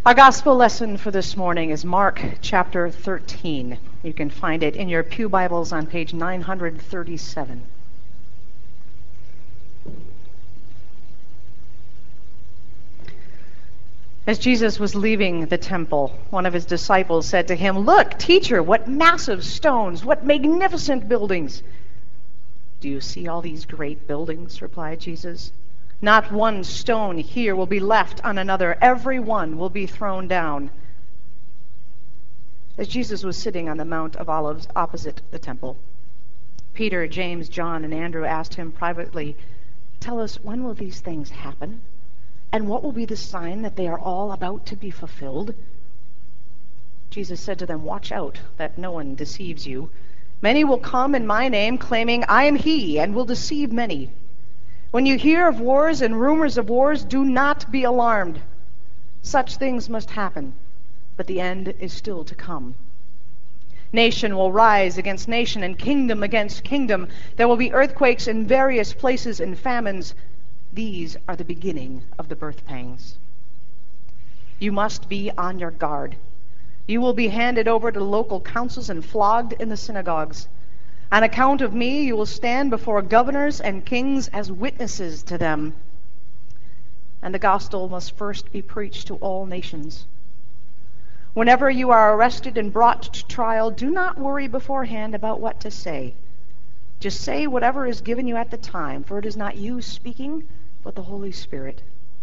Our gospel lesson for this morning is Mark chapter 13. You can find it in your pew Bibles on page 937. As Jesus was leaving the temple, one of his disciples said to him, "Look, teacher, what massive stones, what magnificent buildings." "Do you see all these great buildings?" replied Jesus. "Not one stone here will be left on another. Every one will be thrown down." As Jesus was sitting on the Mount of Olives opposite the temple, Peter, James, John, and Andrew asked him privately, "Tell us, when will these things happen? And what will be the sign that they are all about to be fulfilled?" Jesus said to them, "Watch out that no one deceives you. Many will come in my name, claiming, 'I am he,' and will deceive many. When you hear of wars and rumors of wars, do not be alarmed. Such things must happen, but the end is still to come. Nation will rise against nation and kingdom against kingdom. There will be earthquakes in various places and famines. These are the beginning of the birth pangs. You must be on your guard. You will be handed over to local councils and flogged in the synagogues. On account of me, you will stand before governors and kings as witnesses to them. And the gospel must first be preached to all nations. Whenever you are arrested and brought to trial, do not worry beforehand about what to say. Just say whatever is given you at the time, for it is not you speaking, but the Holy Spirit.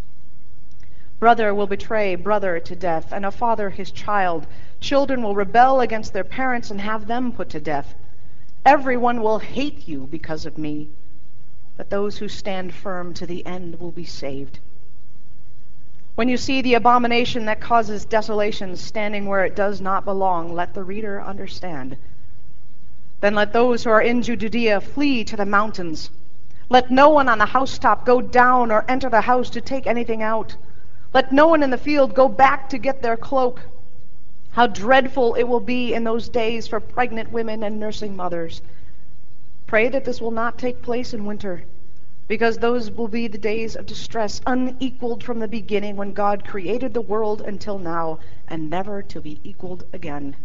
Brother will betray brother to death, and a father his child. Children will rebel against their parents and have them put to death. Everyone will hate you because of me, but those who stand firm to the end will be saved. When you see the abomination that causes desolation standing where it does not belong, let the reader understand. Then let those who are in Judea flee to the mountains. Let no one on the housetop go down or enter the house to take anything out. Let no one in the field go back to get their cloak. How dreadful it will be in those days for pregnant women and nursing mothers. Pray that this will not take place in winter, because those will be the days of distress, unequaled from the beginning when God created the world until now, and never to be equaled again.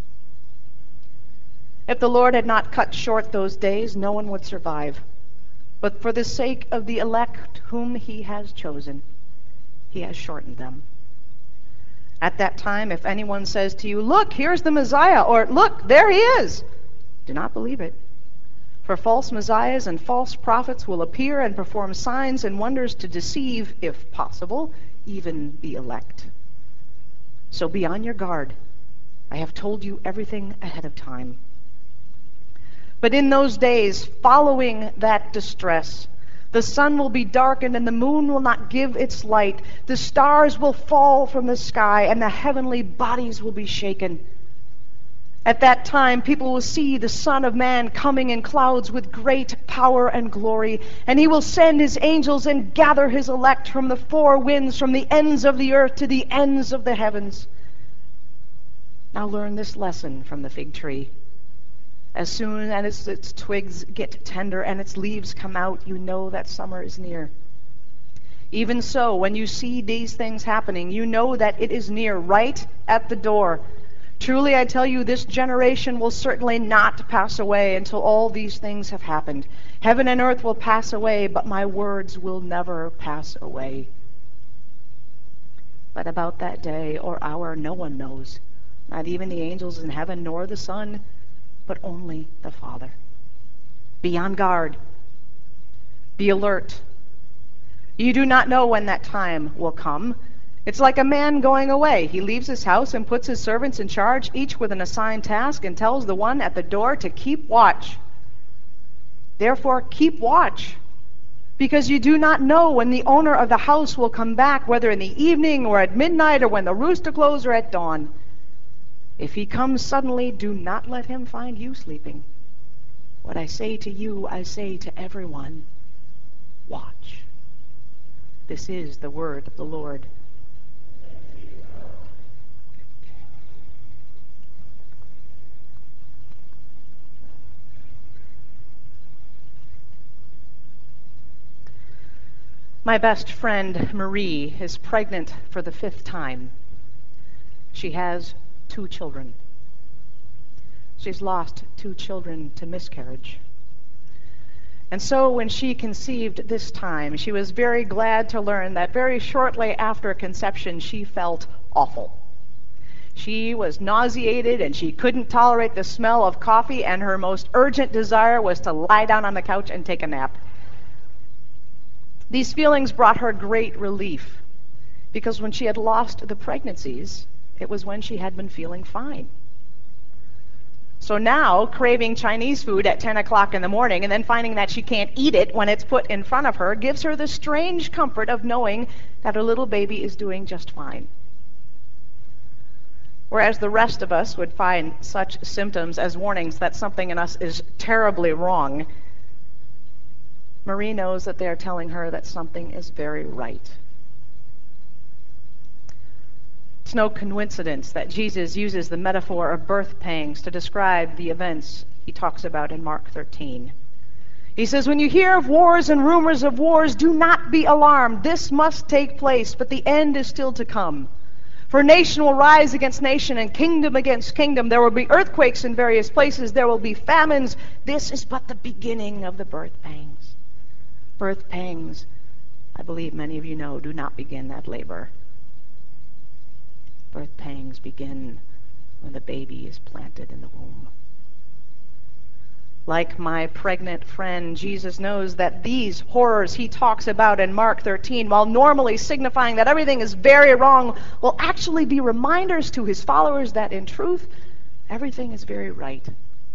If the Lord had not cut short those days, no one would survive. But for the sake of the elect whom he has chosen, he has shortened them. At that time, if anyone says to you, 'Look, here's the Messiah,' or 'Look, there he is,' do not believe it. For false messiahs and false prophets will appear and perform signs and wonders to deceive, if possible, even the elect. So be on your guard. I have told you everything ahead of time. But in those days, following that distress, the sun will be darkened and the moon will not give its light. The stars will fall from the sky and the heavenly bodies will be shaken. At that time, people will see the Son of Man coming in clouds with great power and glory, and he will send his angels and gather his elect from the four winds, from the ends of the earth to the ends of the heavens. Now learn this lesson from the fig tree. As soon as its twigs get tender and its leaves come out, you know that summer is near. Even so, when you see these things happening, you know that it is near, right at the door. Truly, I tell you, this generation will certainly not pass away until all these things have happened. Heaven and earth will pass away, but my words will never pass away. But about that day or hour no one knows, not even the angels in heaven nor the Son, but only the Father. Be on guard. Be alert. You do not know when that time will come. It's like a man going away. He leaves his house and puts his servants in charge, each with an assigned task, and tells the one at the door to keep watch. Therefore, keep watch, because you do not know when the owner of the house will come back, whether in the evening or at midnight or when the rooster crows or at dawn. If he comes suddenly, do not let him find you sleeping. What I say to you, I say to everyone, watch. This is the word of the Lord. My best friend, Marie, is pregnant for the 5th time. She has 2 children. She's lost 2 children to miscarriage. And so when she conceived this time, she was very glad to learn that very shortly after conception, she felt awful. She was nauseated and she couldn't tolerate the smell of coffee, and her most urgent desire was to lie down on the couch and take a nap. These feelings brought her great relief, because when she had lost the pregnancies, it was when she had been feeling fine. So now, craving Chinese food at 10 o'clock in the morning and then finding that she can't eat it when it's put in front of her gives her the strange comfort of knowing that her little baby is doing just fine. Whereas the rest of us would find such symptoms as warnings that something in us is terribly wrong, Marie knows that they are telling her that something is very right. It's no coincidence that Jesus uses the metaphor of birth pangs to describe the events he talks about in Mark 13. He says, "When you hear of wars and rumors of wars, do not be alarmed. This must take place, but the end is still to come. For nation will rise against nation and kingdom against kingdom. There will be earthquakes in various places. There will be famines. This is but the beginning of the birth pangs." Birth pangs, I believe many of you know, do not begin at labor. Birth pangs begin when the baby is planted in the womb. Like my pregnant friend, Jesus knows that these horrors he talks about in Mark 13, while normally signifying that everything is very wrong, will actually be reminders to his followers that in truth, everything is very right.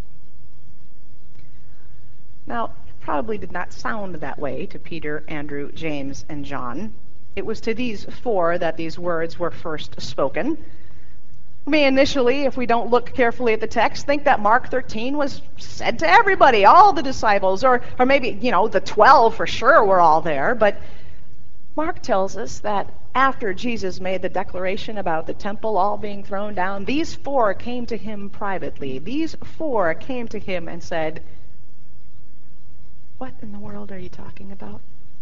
Now, it probably did not sound that way to Peter, Andrew, James, and John. It was to these 4 that these words were first spoken. We may initially, if we don't look carefully at the text, think that Mark 13 was said to everybody, all the disciples, or maybe, the 12 for sure were all there. But Mark tells us that after Jesus made the declaration about the temple all being thrown down, these 4 came to him privately. These 4 came to him and said, "What in the world are you talking about?"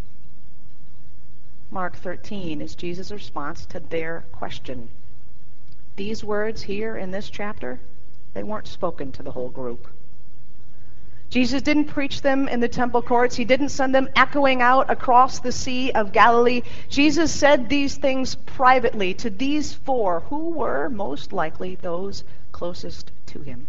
Mark 13 is Jesus' response to their question. These words here in this chapter, they weren't spoken to the whole group. Jesus didn't preach them in the temple courts. He didn't send them echoing out across the Sea of Galilee. Jesus said these things privately to these 4 who were most likely those closest to him.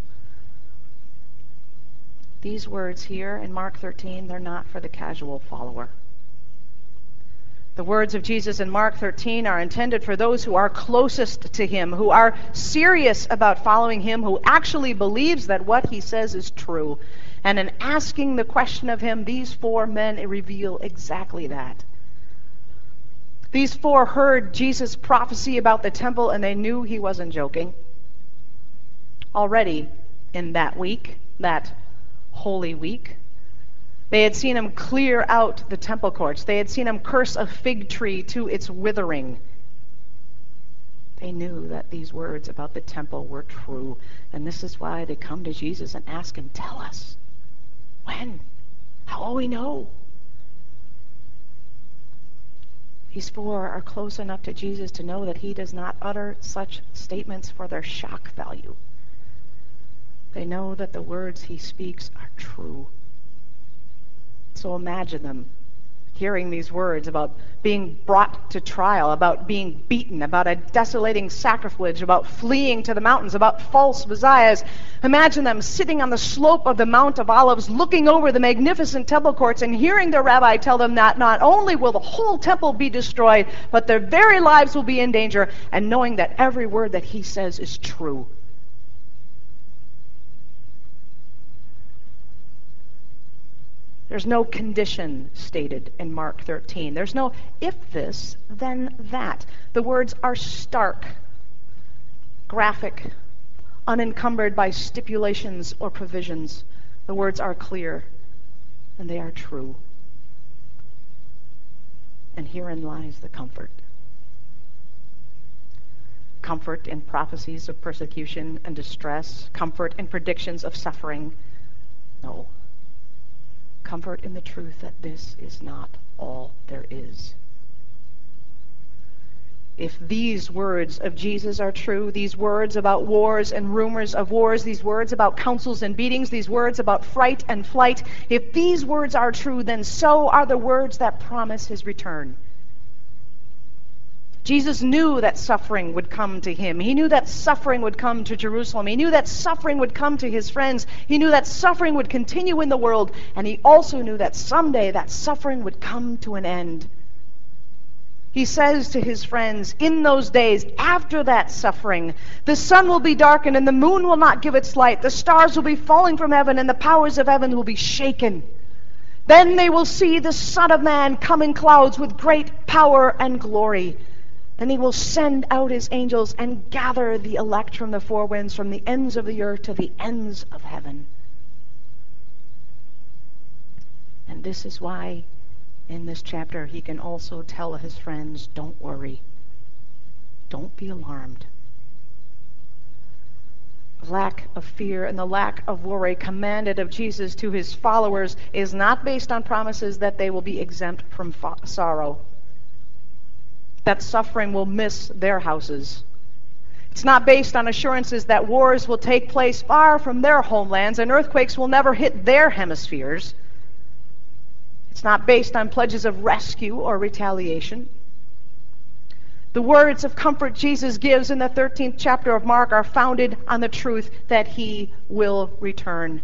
These words here in Mark 13, they're not for the casual follower. The words of Jesus in Mark 13 are intended for those who are closest to him, who are serious about following him, who actually believes that what he says is true. And in asking the question of him, these 4 men reveal exactly that. These 4 heard Jesus' prophecy about the temple, and they knew he wasn't joking. Already in that week, that Holy Week, they had seen him clear out the temple courts. They had seen him curse a fig tree to its withering. They knew that these words about the temple were true, and this is why they come to Jesus and ask him, "Tell us, when? How will we know?" These 4 are close enough to Jesus to know that he does not utter such statements for their shock value. They know that the words he speaks are true. So imagine them hearing these words about being brought to trial, about being beaten, about a desolating sacrilege, about fleeing to the mountains, about false messiahs. Imagine them sitting on the slope of the Mount of Olives, looking over the magnificent temple courts and hearing their rabbi tell them that not only will the whole temple be destroyed, but their very lives will be in danger, and knowing that every word that he says is true. There's no condition stated in Mark 13. There's no if this, then that. The words are stark, graphic, unencumbered by stipulations or provisions. The words are clear, and they are true. And herein lies the comfort. Comfort in prophecies of persecution and distress. Comfort in predictions of suffering. No. Comfort in the truth that this is not all there is. If these words of Jesus are true, these words about wars and rumors of wars, these words about councils and beatings, these words about fright and flight, if these words are true, then so are the words that promise his return. Jesus knew that suffering would come to him. He knew that suffering would come to Jerusalem. He knew that suffering would come to his friends. He knew that suffering would continue in the world. And he also knew that someday that suffering would come to an end. He says to his friends, in those days, after that suffering, the sun will be darkened and the moon will not give its light. The stars will be falling from heaven and the powers of heaven will be shaken. Then they will see the Son of Man come in clouds with great power and glory. Then he will send out his angels and gather the elect from the four winds, from the ends of the earth to the ends of heaven. And this is why in this chapter he can also tell his friends, don't worry. Don't be alarmed. The lack of fear and the lack of worry commanded of Jesus to his followers is not based on promises that they will be exempt from sorrow, that suffering will miss their houses. It's not based on assurances that wars will take place far from their homelands and earthquakes will never hit their hemispheres. It's not based on pledges of rescue or retaliation. The words of comfort Jesus gives in the 13th chapter of Mark are founded on the truth that he will return.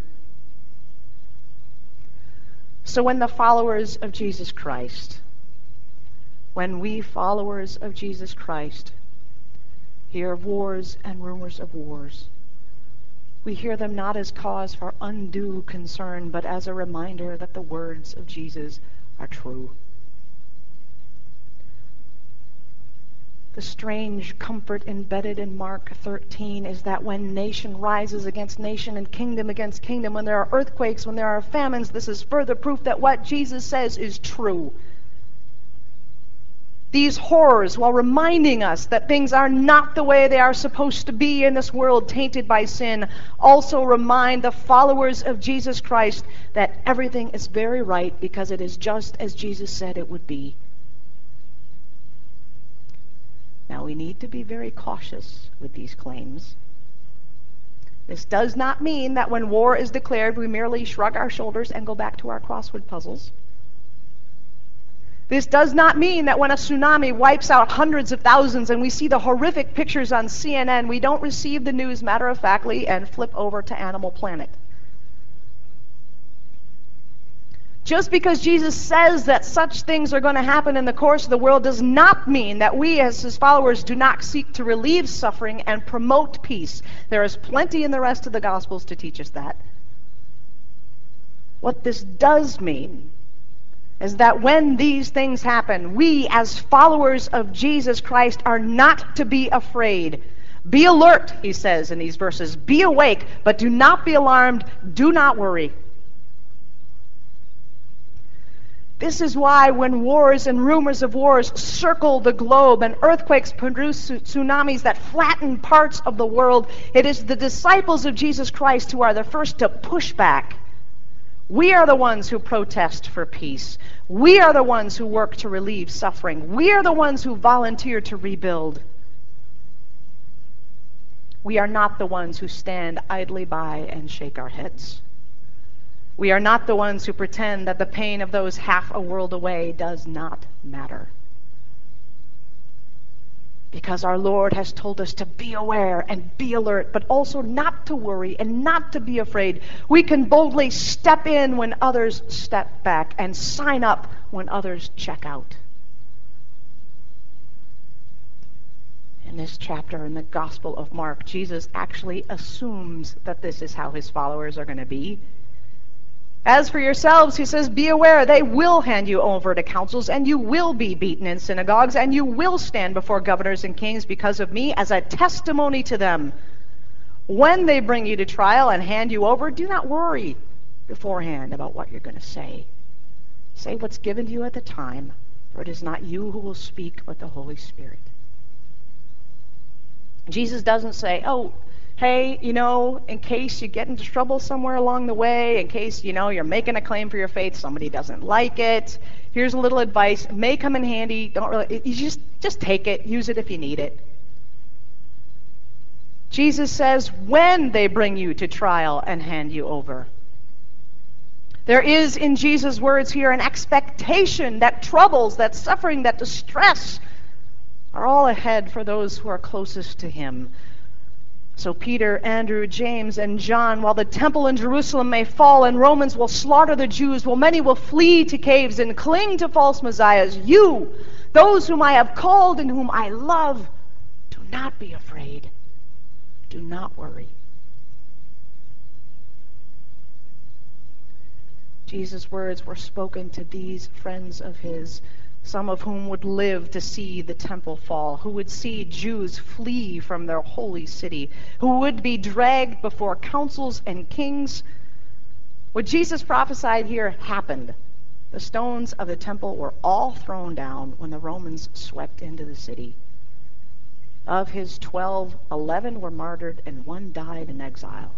So when the followers of Jesus Christ, when we followers of Jesus Christ hear of wars and rumors of wars, we hear them not as cause for undue concern, but as a reminder that the words of Jesus are true. The strange comfort embedded in Mark 13 is that when nation rises against nation and kingdom against kingdom, when there are earthquakes, when there are famines, this is further proof that what Jesus says is true. These horrors, while reminding us that things are not the way they are supposed to be in this world tainted by sin, also remind the followers of Jesus Christ that everything is very right because it is just as Jesus said it would be. Now, we need to be very cautious with these claims. This does not mean that when war is declared, we merely shrug our shoulders and go back to our crossword puzzles. This does not mean that when a tsunami wipes out hundreds of thousands and we see the horrific pictures on CNN, we don't receive the news matter-of-factly and flip over to Animal Planet. Just because Jesus says that such things are going to happen in the course of the world does not mean that we as his followers do not seek to relieve suffering and promote peace. There is plenty in the rest of the Gospels to teach us that. What this does mean is that when these things happen, we as followers of Jesus Christ are not to be afraid. Be alert, he says in these verses. Be awake, but do not be alarmed. Do not worry. This is why when wars and rumors of wars circle the globe and earthquakes produce tsunamis that flatten parts of the world, it is the disciples of Jesus Christ who are the first to push back. We are the ones who protest for peace. We are the ones who work to relieve suffering. We are the ones who volunteer to rebuild. We are not the ones who stand idly by and shake our heads. We are not the ones who pretend that the pain of those half a world away does not matter. Because our Lord has told us to be aware and be alert, but also not to worry and not to be afraid. We can boldly step in when others step back and sign up when others check out. In this chapter in the Gospel of Mark, Jesus actually assumes that this is how his followers are going to be. As for yourselves, he says, be aware, they will hand you over to councils, and you will be beaten in synagogues, and you will stand before governors and kings because of me as a testimony to them. When they bring you to trial and hand you over, do not worry beforehand about what you're going to say. Say what's given to you at the time, for it is not you who will speak, but the Holy Spirit. Jesus doesn't say, oh, Hey, in case you get into trouble somewhere along the way, in case, you're making a claim for your faith, somebody doesn't like it, here's a little advice. It may come in handy. Don't really, you just take it. Use it if you need it. Jesus says, when they bring you to trial and hand you over. There is in Jesus' words here an expectation that troubles, that suffering, that distress are all ahead for those who are closest to him. So Peter, Andrew, James, and John, while the temple in Jerusalem may fall and Romans will slaughter the Jews, while many will flee to caves and cling to false messiahs, you, those whom I have called and whom I love, do not be afraid. Do not worry. Jesus' words were spoken to these friends of his, some of whom would live to see the temple fall, who would see Jews flee from their holy city, who would be dragged before councils and kings. What Jesus prophesied here happened. The stones of the temple were all thrown down when the Romans swept into the city. Of his 12, 11 were martyred and 1 died in exile.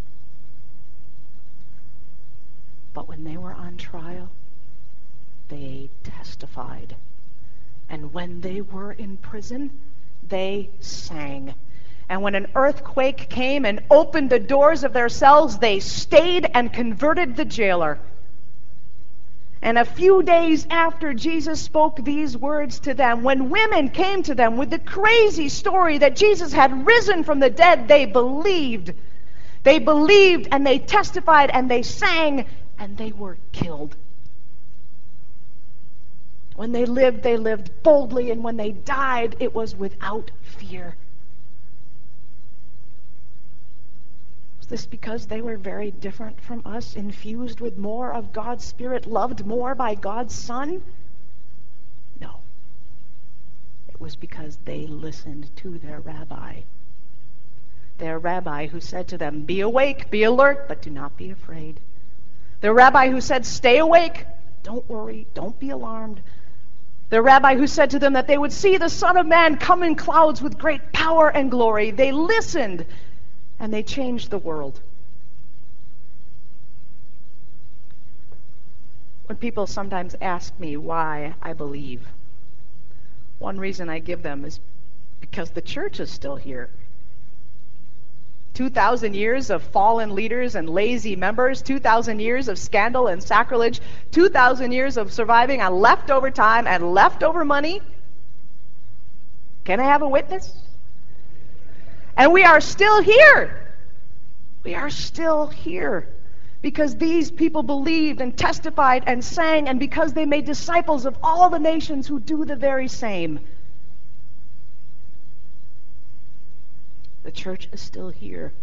But when they were on trial, they testified. And when they were in prison, they sang. And when an earthquake came and opened the doors of their cells, they stayed and converted the jailer. And a few days after Jesus spoke these words to them, when women came to them with the crazy story that Jesus had risen from the dead, they believed. They believed and they testified and they sang and they were killed. When they lived boldly, and when they died, it was without fear. Was this because they were very different from us, infused with more of God's Spirit, loved more by God's Son? No. It was because they listened to their rabbi. Their rabbi who said to them, "Be awake, be alert, but do not be afraid." Their rabbi who said, "Stay awake, don't worry, don't be alarmed." Their rabbi who said to them that they would see the Son of Man come in clouds with great power and glory. They listened, and they changed the world. When people sometimes ask me why I believe, one reason I give them is because the church is still here. 2,000 years of fallen leaders and lazy members, 2,000 years of scandal and sacrilege, 2,000 years of surviving on leftover time and leftover money. Can I have a witness? And we are still here. We are still here because these people believed and testified and sang, and because they made disciples of all the nations who do the very same. The church is still here.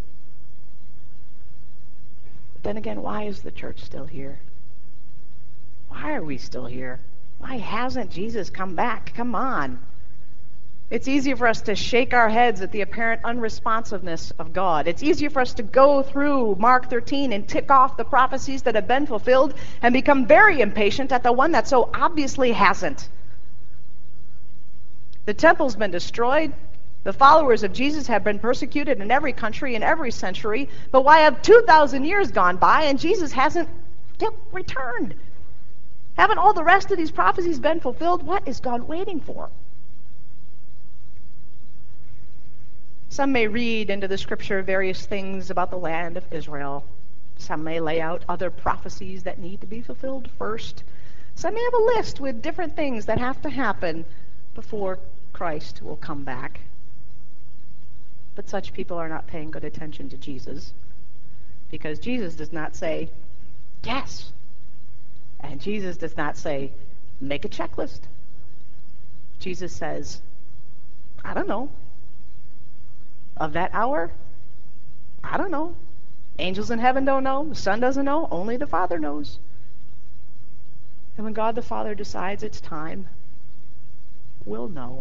But then again, why is the church still here? Why are we still here? Why hasn't Jesus come back? Come on. It's easier for us to shake our heads at the apparent unresponsiveness of God. It's easier for us to go through Mark 13 and tick off the prophecies that have been fulfilled and become very impatient at the one that so obviously hasn't. The temple's been destroyed. The followers of Jesus have been persecuted in every country in every century, but why have 2,000 years gone by and Jesus hasn't yet returned? Haven't all the rest of these prophecies been fulfilled? What is God waiting for? Some may read into the scripture various things about the land of Israel. Some may lay out other prophecies that need to be fulfilled first. Some may have a list with different things that have to happen before Christ will come back. But such people are not paying good attention to Jesus, because Jesus does not say, yes. And Jesus does not say, make a checklist. Jesus says, I don't know. Of that hour? I don't know. Angels in heaven don't know. The Son doesn't know. Only the Father knows. And when God the Father decides it's time, we'll know.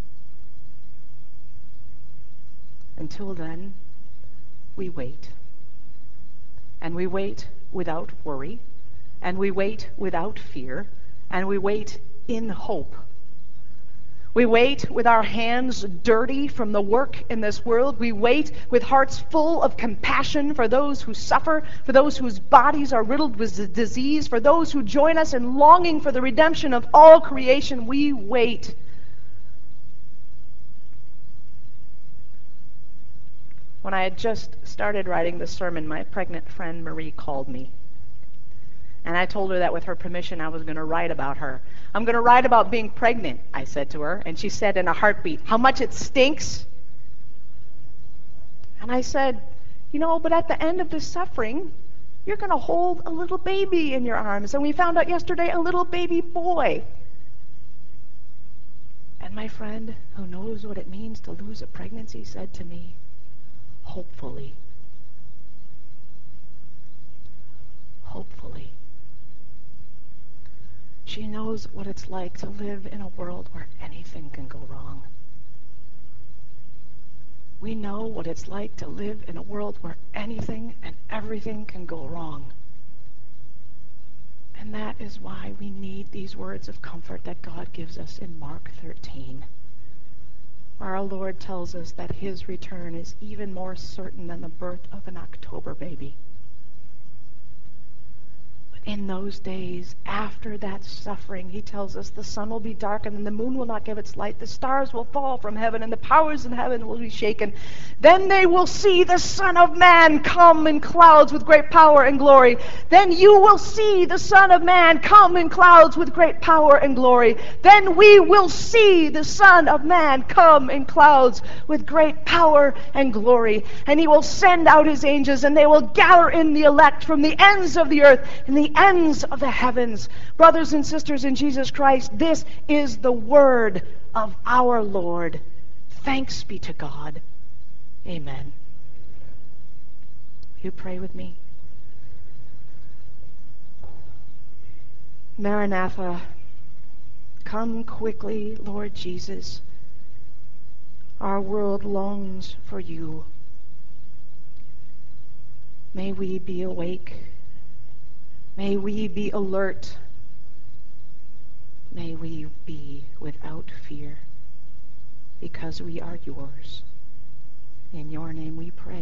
Until then, we wait. And we wait without worry. And we wait without fear. And we wait in hope. We wait with our hands dirty from the work in this world. We wait with hearts full of compassion for those who suffer, for those whose bodies are riddled with disease, for those who join us in longing for the redemption of all creation. We wait. When I had just started writing the sermon, my pregnant friend Marie called me. And I told her that with her permission, I was going to write about her. I'm going to write about being pregnant, I said to her. And she said in a heartbeat, how much it stinks. And I said, but at the end of this suffering, you're going to hold a little baby in your arms. And we found out yesterday, a little baby boy. And my friend, who knows what it means to lose a pregnancy, said to me, hopefully. Hopefully. She knows what it's like to live in a world where anything can go wrong. We know what it's like to live in a world where anything and everything can go wrong. And that is why we need these words of comfort that God gives us in Mark 13, where our Lord tells us that his return is even more certain than the birth of an October baby. In those days, after that suffering, he tells us the sun will be darkened and the moon will not give its light. The stars will fall from heaven and the powers in heaven will be shaken. Then they will see the Son of Man come in clouds with great power and glory. Then you will see the Son of Man come in clouds with great power and glory. Then we will see the Son of Man come in clouds with great power and glory. And he will send out his angels and they will gather in the elect from the ends of the earth and the ends of the heavens. Brothers and sisters in Jesus Christ, this is the word of our Lord. Thanks be to God. Amen. You pray with me. Maranatha, come quickly, Lord Jesus. Our world longs for you. May we be awake. May we be alert. May we be without fear, because we are yours. In your name we pray.